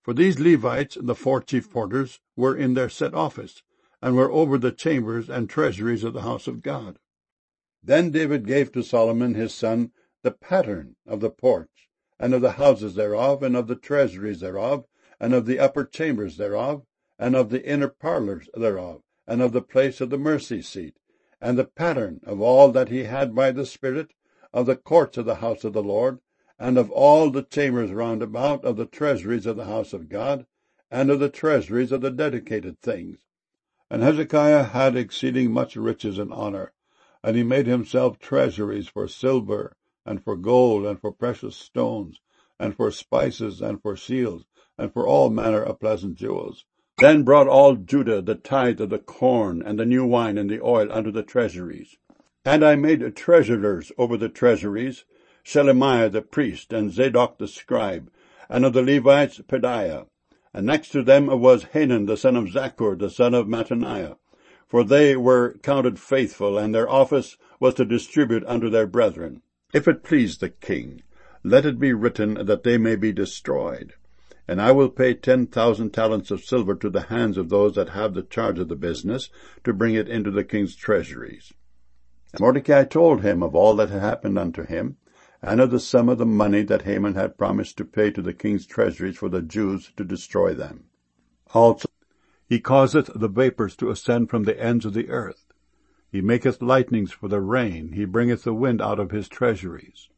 For these Levites, the 4 chief porters, were in their set office, and were over the chambers and treasuries of the house of God. Then David gave to Solomon his son the pattern of the porch, and of the houses thereof, and of the treasuries thereof, and of the upper chambers thereof, and of the inner parlours thereof, and of the place of the mercy seat, and the pattern of all that he had by the Spirit, of the courts of the house of the Lord, and of all the chambers round about, of the treasuries of the house of God, and of the treasuries of the dedicated things. And Hezekiah had exceeding much riches and honour, and he made himself treasuries for silver, and for gold, and for precious stones, and for spices, and for seals, and for all manner of pleasant jewels. Then brought all Judah the tithe of the corn, and the new wine, and the oil unto the treasuries. And I made treasurers over the treasuries, Shelemiah the priest, and Zadok the scribe, and of the Levites Pedaiah. And next to them was Hanan the son of Zaccur, the son of Mattaniah. For they were counted faithful, and their office was to distribute unto their brethren. If it please the king, let it be written that they may be destroyed. And I will pay 10,000 talents of silver to the hands of those that have the charge of the business, to bring it into the king's treasuries. And Mordecai told him of all that had happened unto him, and of the sum of the money that Haman had promised to pay to the king's treasuries for the Jews to destroy them. Also he causeth the vapours to ascend from the ends of the earth. He maketh lightnings for the rain, he bringeth the wind out of his treasuries.